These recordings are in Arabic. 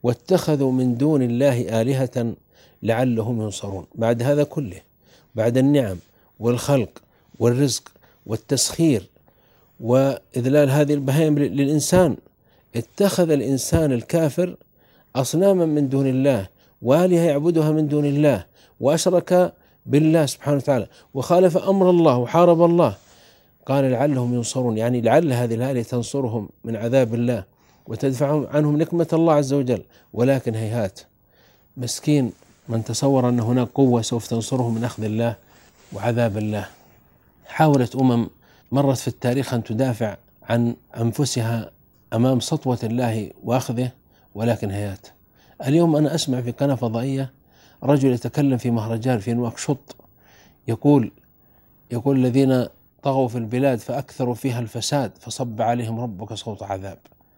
واتخذوا من دون الله آلهة لعلهم ينصرون. بعد هذا كله، بعد النعم والخلق والرزق والتسخير وإذلال هذه البهائم للإنسان، اتخذ الإنسان الكافر أصناما من دون الله وآلهة يعبدها من دون الله، وأشرك بالله سبحانه وتعالى وخالف أمر الله وحارب الله. قال لعلهم ينصرون، يعني لعل هذه الآلهة تنصرهم من عذاب الله وتدفع عنهم نقمة الله عز وجل، ولكن هيهات، مسكين من تصور أن هناك قوة سوف تنصرهم من أخذ الله وعذاب الله. حاولت مرت في التاريخ أن تدافع عن أنفسها أمام سطوة الله وأخذه، ولكن هيهات. اليوم أنا أسمع في قناة فضائية رجل يتكلم في مهرجان في نواكشوط، يقول الذين طغوا في البلاد فأكثروا فيها الفساد فصب عليهم ربك صوت عذاب.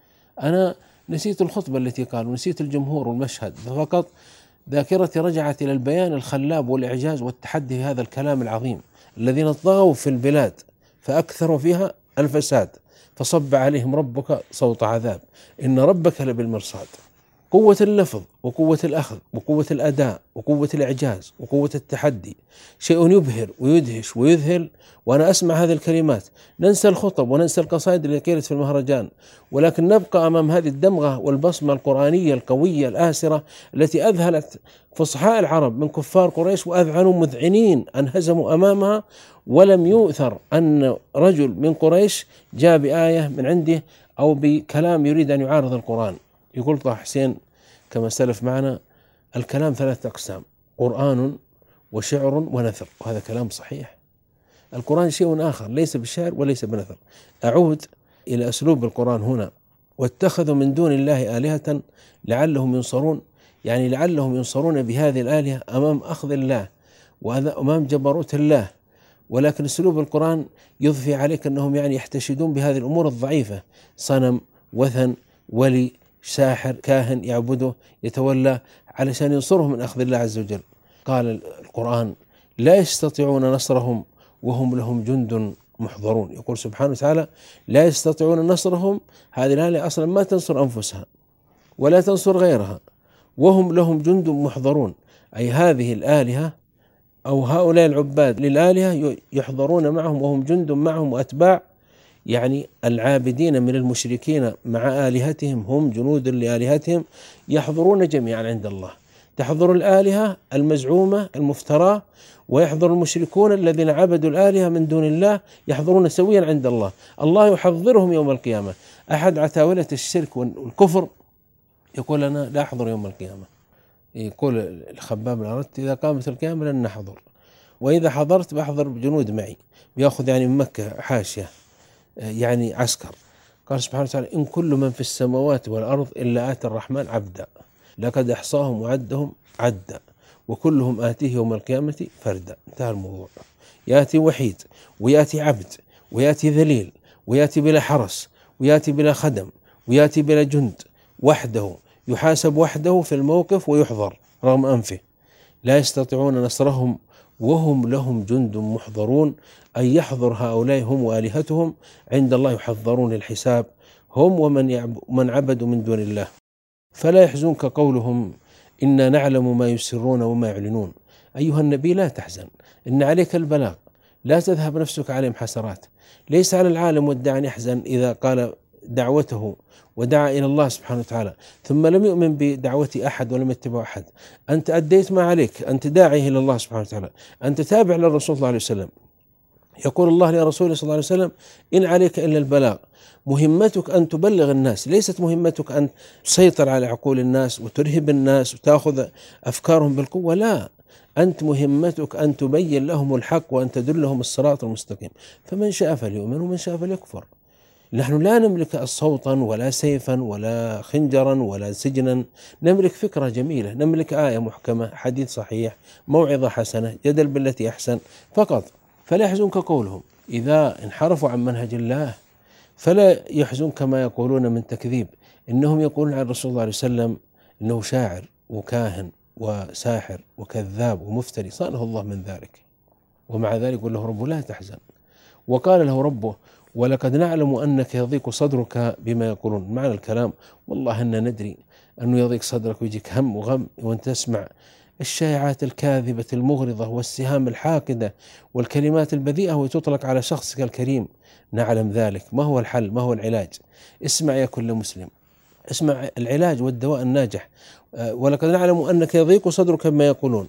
أنا نسيت الخطبة التي قال، ونسيت الجمهور والمشهد، فقط ذاكرتي رجعت إلى البيان الخلاب والإعجاز والتحدي في هذا الكلام العظيم. الذين طغوا في البلاد فأكثروا فيها الفساد فصب عليهم ربك صوت عذاب، إن ربك لبالمرصاد. قوة اللفظ وقوة الأخذ وقوة الأداء وقوة الإعجاز وقوة التحدي شيء يبهر ويدهش ويذهل. وأنا أسمع هذه الكلمات، ننسى الخطب وننسى القصائد اللي قيلت في المهرجان، ولكن نبقى أمام هذه الدمغة والبصمة القرآنية القوية الآسرة التي أذهلت فصحاء العرب من كفار قريش وأذعنوا مذعنين أنهزموا أمامها، ولم يؤثر أن رجل من قريش جاء بآية من عنده أو بكلام يريد أن يعارض القرآن. يقول طه حسين كما سلف معنا: الكلام 3 أقسام، قرآن وشعر ونثر. وهذا كلام صحيح. القرآن شيء آخر، ليس بالشعر وليس بنثر. أعود إلى أسلوب القرآن هنا: واتخذوا من دون الله آلهة لعلهم ينصرون، يعني لعلهم ينصرون بهذه الآلهة أمام أخذ الله وأمام جبروت الله. ولكن أسلوب القرآن يضفي عليك أنهم يعني يحتشدون بهذه الأمور الضعيفة، صنم، وثن، ولي، ساحر، كاهن يعبده يتولى علشان ينصرهم من أخذ الله عز وجل. قال القرآن: لا يستطيعون نصرهم وهم لهم جند محضرون. يقول سبحانه وتعالى: لا يستطيعون نصرهم، هذه الآلهة أصلا ما تنصر أنفسها ولا تنصر غيرها، وهم لهم جند محضرون، أي هذه الآلهة أو هؤلاء العباد للآلهة يحضرون معهم وهم جند معهم وأتباع، يعني العابدين من المشركين مع آلهتهم هم جنود لآلهتهم يحضرون جميعا عند الله. تحضر الآلهة المزعومة المفترى، ويحضر المشركون الذين عبدوا الآلهة من دون الله يحضرون سويا عند الله. الله يحضرهم يوم القيامة. أحد عتاولة الشرك والكفر يقول: أنا لا أحضر يوم القيامة. يقول الخباب الأرت: إذا قامت القيامة لن نحضر، وإذا حضرت بأحضر بجنود معي، بيأخذ يعني من مكة حاشية يعني عسكر. قال سبحانه وتعالى: إن كل من في السماوات والأرض إلا آتي الرحمن عبدا، لقد أحصاهم وعدهم عدا، وكلهم آتيه يوم القيامة فردا. انتهى الموضوع. يأتي وحيد، ويأتي عبد، ويأتي ذليل، ويأتي بلا حرس، ويأتي بلا خدم، ويأتي بلا جند، وحده، يحاسب وحده في الموقف ويحضر رغم أنفه. لا يستطيعون نصرهم وهم لهم جند محضرون، أي يحضر هؤلاء هم وآلهتهم عند الله يحضرون الحساب، هم ومن عبدوا من دون الله. فلا يحزنك قولهم إنا نعلم ما يسرون وما يعلنون. أيها النبي لا تحزن، إن عليك البلاغ، لا تذهب نفسك عليهم حسرات. ليس على العالم والداعي أن يحزن إذا قال دعوته ودعا إلى الله سبحانه وتعالى ثم لم يؤمن بدعوة أحد ولم يتبع أحد. أنت أديت ما عليك، أنت داعي إلى الله سبحانه وتعالى، أنت تابع للرسول صلى الله عليه وسلم. يقول الله لرسوله صلى الله عليه وسلم: إن عليك إلا البلاغ. مهمتك أن تبلغ الناس، ليست مهمتك أن تسيطر على عقول الناس وترهب الناس وتأخذ أفكارهم بالقوة، لا، أنت مهمتك أن تبين لهم الحق وأن تدلهم الصراط المستقيم. فمن شاء فليؤمن ومن شاء فليكفر. نحن لا نملك صوتا ولا سيفا ولا خنجرا ولا سجنا، نملك فكرة جميلة، نملك آية محكمة، حديث صحيح، موعظة حسنة، جدل بالتي أحسن فقط. فلا يحزنك قولهم إذا انحرفوا عن منهج الله، فلا يحزنك ما يقولون من تكذيب. إنهم يقولون عن الرسول صلى الله عليه وسلم إنه شاعر وكاهن وساحر وكذاب ومفتري، صانه الله من ذلك، ومع ذلك يقول له ربه: لا تحزن. وقال له ربه: ولقد نعلم أنك يضيق صدرك بما يقولون. معنى الكلام: والله أننا ندري أنه يضيق صدرك ويجيك هم وغم وأنت تسمع الشائعات الكاذبة المغرضة والسهام الحاقدة والكلمات البذيئة وتطلق على شخصك الكريم. نعلم ذلك. ما هو الحل؟ ما هو العلاج؟ اسمع يا كل مسلم، اسمع العلاج والدواء الناجح. ولقد نعلم أنك يضيق صدرك بما يقولون.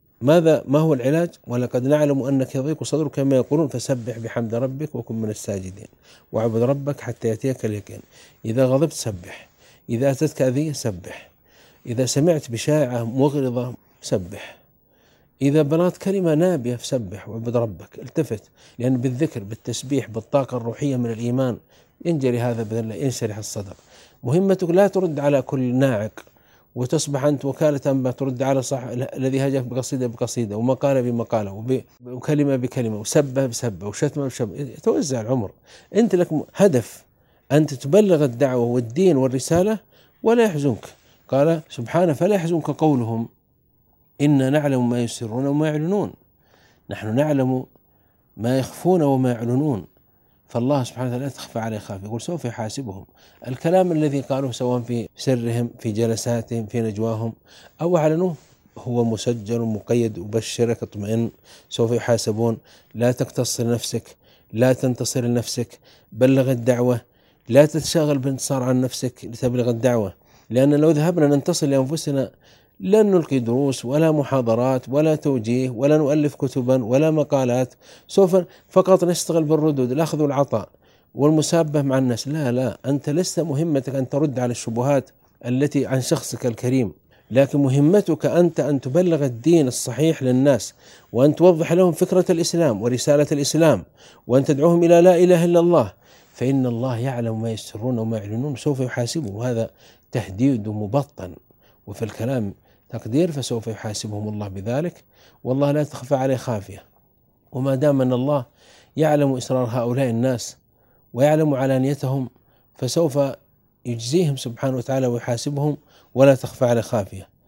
ما هو العلاج؟ ولقد نعلم أنك يضيق صدرك كما يقولون فسبح بحمد ربك وكن من الساجدين واعبد ربك حتى يأتيك اليقين. إذا غضبت سبح، إذا أتتك أذية سبح، إذا سمعت بشائعة مغرضة سبح، إذا بلغت كلمة نابية فسبح واعبد ربك. التفت، لأن بالذكر بالتسبيح بالطاقة الروحية من الإيمان ينجري هذا بإذن الله، ينشرح الصدر. مهمتك لا ترد على كل ناعق وتصبح أنت وكالة أنباء ترد على صح الذي هاجك بقصيدة بقصيدة ومقالة بمقالة وكلمة بكلمة وسبة بسبة وشتمة بشتمة. توزع العمر. أنت لك هدف أنت تبلغ الدعوة والدين والرسالة ولا يحزنك. قال سبحانه فلا يحزنك قولهم إنا نعلم ما يسرون وما يعلنون. نحن نعلم ما يخفون وما يعلنون، فالله سبحانه وتعالى لا تخفى عليه خافية، يقول سوف يحاسبهم. الكلام الذي قالوه سواء في سرهم في جلساتهم في نجواهم أو أعلنوه هو مسجل مقيد. أبشرك اطمئن سوف يحاسبون. لا تقتصر نفسك، لا تنتصر لنفسك، بلغ الدعوة، لا تتشاغل بانتصار عن نفسك لتبلغ الدعوة. لأن لو ذهبنا ننتصر لأنفسنا لن نلقي دروس ولا محاضرات ولا توجيه ولا نؤلف كتبا ولا مقالات، سوف فقط نشتغل بالردود الأخذ والعطاء والمسابة مع الناس. لا، أنت لست مهمتك أن ترد على الشبهات التي عن شخصك الكريم، لكن مهمتك أنت أن تبلغ الدين الصحيح للناس، وأن توضح لهم فكرة الإسلام ورسالة الإسلام، وأن تدعوهم إلى لا إله إلا الله، فإن الله يعلم ما يسرون وما يعلنون سوف يحاسبهم. وهذا تهديد مبطن، وفي الكلام تقدير فسوف يحاسبهم الله بذلك، والله لا تخفى عليه خافية. وما دام أن الله يعلم إسرار هؤلاء الناس ويعلم علانيتهم فسوف يجزيهم سبحانه وتعالى ويحاسبهم ولا تخفى عليه خافية.